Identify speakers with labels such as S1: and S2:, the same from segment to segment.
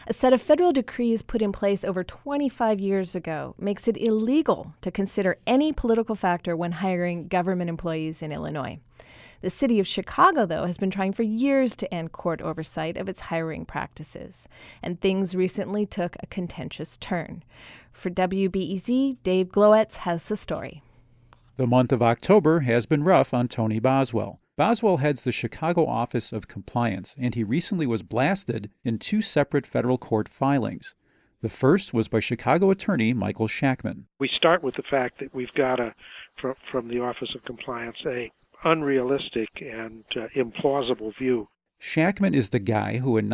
S1: A set of federal decrees put in place over 25 years ago makes it illegal to consider any political factor when hiring government employees in Illinois. The city of Chicago, though, has been trying for years to end court oversight of its hiring practices, and things recently took a contentious turn. For WBEZ, Dave Glowetz has the story.
S2: The month of October has been rough on Tony Boswell. Boswell heads the Chicago Office of Compliance, and he recently was blasted in two separate federal court filings. The first was by Chicago attorney Michael Shachtman.
S3: We start with the fact that we've got from the Office of Compliance, a unrealistic and implausible view.
S2: Shachtman is the guy who in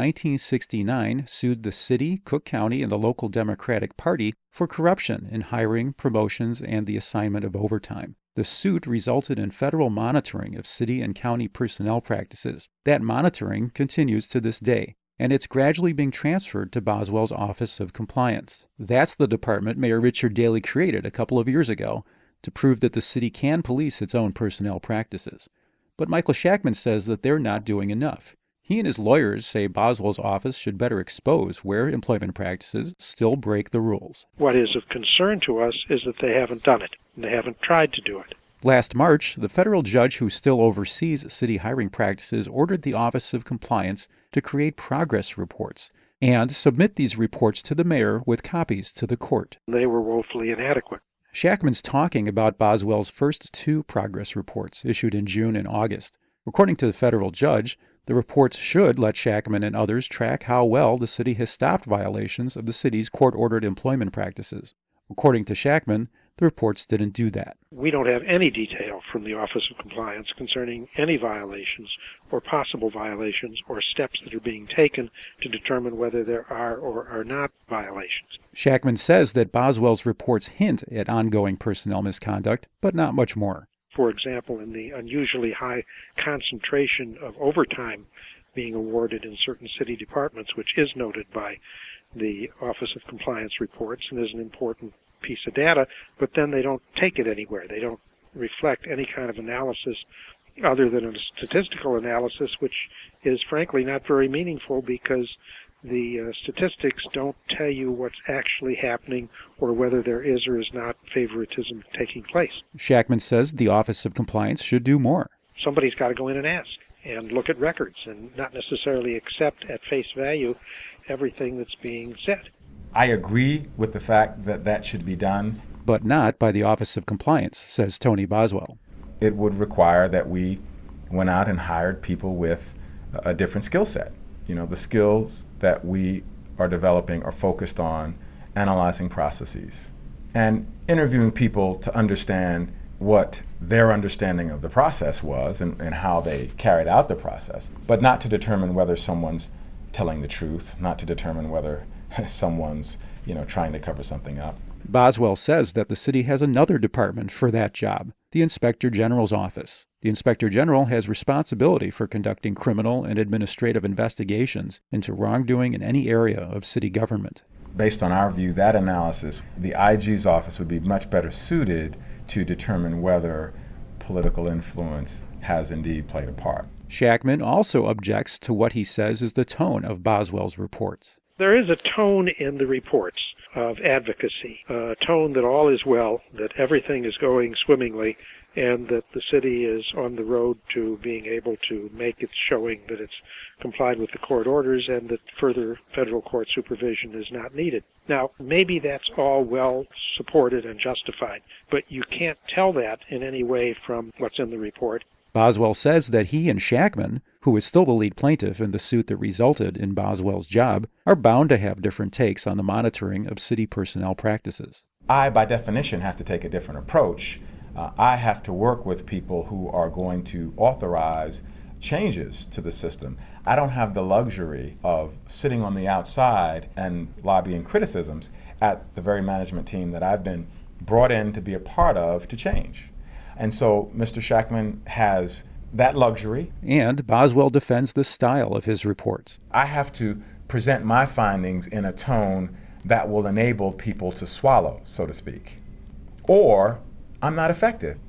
S2: 1969 sued the city, Cook County, and the local Democratic Party for corruption in hiring, promotions, and the assignment of overtime. The suit resulted in federal monitoring of city and county personnel practices. That monitoring continues to this day, and it's gradually being transferred to Boswell's Office of Compliance. That's the department Mayor Richard Daley created a couple of years ago to prove that the city can police its own personnel practices. But Michael Shachtman says that they're not doing enough. He and his lawyers say Boswell's office should better expose where employment practices still break the rules.
S3: What is of concern to us is that they haven't done it, and they haven't tried to do it.
S2: Last March, the federal judge who still oversees city hiring practices ordered the Office of Compliance to create progress reports and submit these reports to the mayor with copies to the court.
S3: They were woefully inadequate.
S2: Shachtman's talking about Boswell's first two progress reports issued in June and August. According to the federal judge, the reports should let Shachtman and others track how well the city has stopped violations of the city's court-ordered employment practices. According to Shachtman, the reports didn't do that.
S3: We don't have any detail from the Office of Compliance concerning any violations or possible violations or steps that are being taken to determine whether there are or are not violations.
S2: Shachtman says that Boswell's reports hint at ongoing personnel misconduct, but not much more.
S3: For example, in the unusually high concentration of overtime being awarded in certain city departments, which is noted by the Office of Compliance reports and is an important piece of data, but then they don't take it anywhere. They don't reflect any kind of analysis other than a statistical analysis, which is frankly not very meaningful because the statistics don't tell you what's actually happening or whether there is or is not favoritism taking place.
S2: Shachtman says the Office of Compliance should do more.
S3: Somebody's got to go in and ask and look at records and not necessarily accept at face value everything that's being said.
S4: I agree with the fact that that should be done.
S2: But not by the Office of Compliance, says Tony Boswell.
S4: It would require that we went out and hired people with a different skill set. You know, the skills that we are developing are focused on analyzing processes and interviewing people to understand what their understanding of the process was and how they carried out the process, but not to determine whether someone's telling the truth, not to determine whether someone's, trying to cover something up.
S2: Boswell says that the city has another department for that job, the Inspector General's office. The Inspector General has responsibility for conducting criminal and administrative investigations into wrongdoing in any area of city government.
S4: Based on our view, that analysis, the IG's office would be much better suited to determine whether political influence has indeed played a part.
S2: Shachtman also objects to what he says is the tone of Boswell's reports.
S3: There is a tone in the reports of advocacy, a tone that all is well, that everything is going swimmingly, and that the city is on the road to being able to make its showing that it's complied with the court orders and that further federal court supervision is not needed. Now, maybe that's all well supported and justified, but you can't tell that in any way from what's in the report.
S2: Boswell says that he and Shachtman, who is still the lead plaintiff in the suit that resulted in Boswell's job, are bound to have different takes on the monitoring of city personnel practices.
S4: I, by definition, have to take a different approach. I have to work with people who are going to authorize changes to the system. I don't have the luxury of sitting on the outside and lobbying criticisms at the very management team that I've been brought in to be a part of to change. And so Mr. Shachtman has that luxury.
S2: And Boswell defends the style of his reports.
S4: I have to present my findings in a tone that will enable people to swallow, so to speak. Or I'm not effective.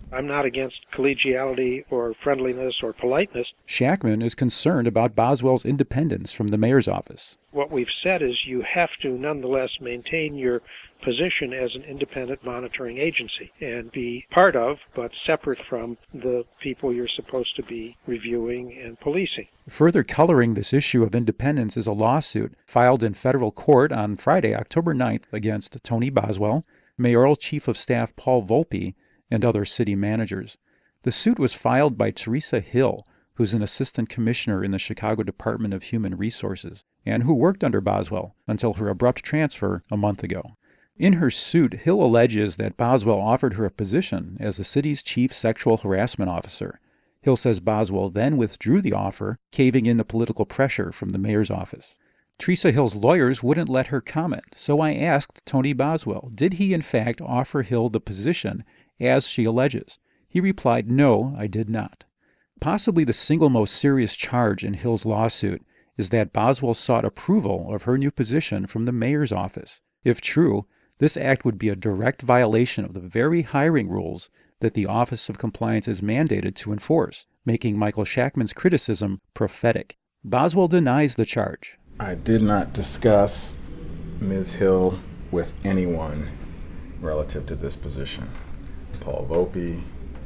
S3: I'm not against collegiality or friendliness or politeness.
S2: Shachtman is concerned about Boswell's independence from the mayor's office.
S3: What we've said is you have to nonetheless maintain your position as an independent monitoring agency and be part of, but separate from, the people you're supposed to be reviewing and policing.
S2: Further coloring this issue of independence is a lawsuit filed in federal court on Friday, October 9th, against Tony Boswell, Mayoral Chief of Staff Paul Volpe, and other city managers. The suit was filed by Teresa Hill, who's an assistant commissioner in the Chicago Department of Human Resources, and who worked under Boswell until her abrupt transfer a month ago. In her suit, Hill alleges that Boswell offered her a position as the city's chief sexual harassment officer. Hill says Boswell then withdrew the offer, caving in to political pressure from the mayor's office. Teresa Hill's lawyers wouldn't let her comment, so I asked Tony Boswell, did he in fact offer Hill the position, as she alleges? He replied, no, I did not. Possibly the single most serious charge in Hill's lawsuit is that Boswell sought approval of her new position from the mayor's office. If true, this act would be a direct violation of the very hiring rules that the Office of Compliance is mandated to enforce, making Michael Shachtman's criticism prophetic. Boswell denies the charge.
S4: I did not discuss Ms. Hill with anyone relative to this position, Paul Volpe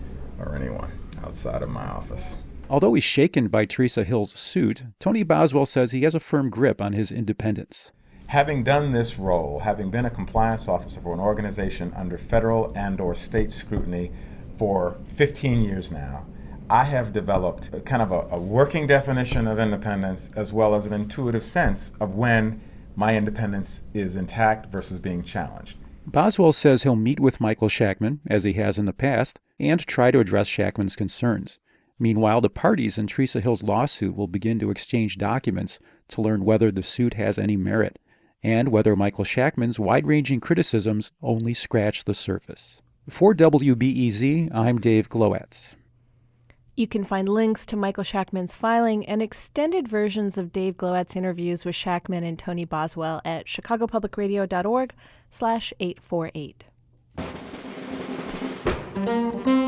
S4: or anyone outside of my office.
S2: Although he's shaken by Teresa Hill's suit, Tony Boswell says he has a firm grip on his independence.
S4: Having done this role, having been a compliance officer for an organization under federal and or state scrutiny for 15 years now, I have developed kind of a working definition of independence as well as an intuitive sense of when my independence is intact versus being challenged.
S2: Boswell says he'll meet with Michael Shachtman, as he has in the past, and try to address Shachtman's concerns. Meanwhile, the parties in Teresa Hill's lawsuit will begin to exchange documents to learn whether the suit has any merit, and whether Michael Shachtman's wide-ranging criticisms only scratch the surface. For WBEZ, I'm Dave Glowacz.
S1: You can find links to Michael Shachtman's filing and extended versions of Dave Glowatz's interviews with Shachtman and Tony Boswell at chicagopublicradio.org/848.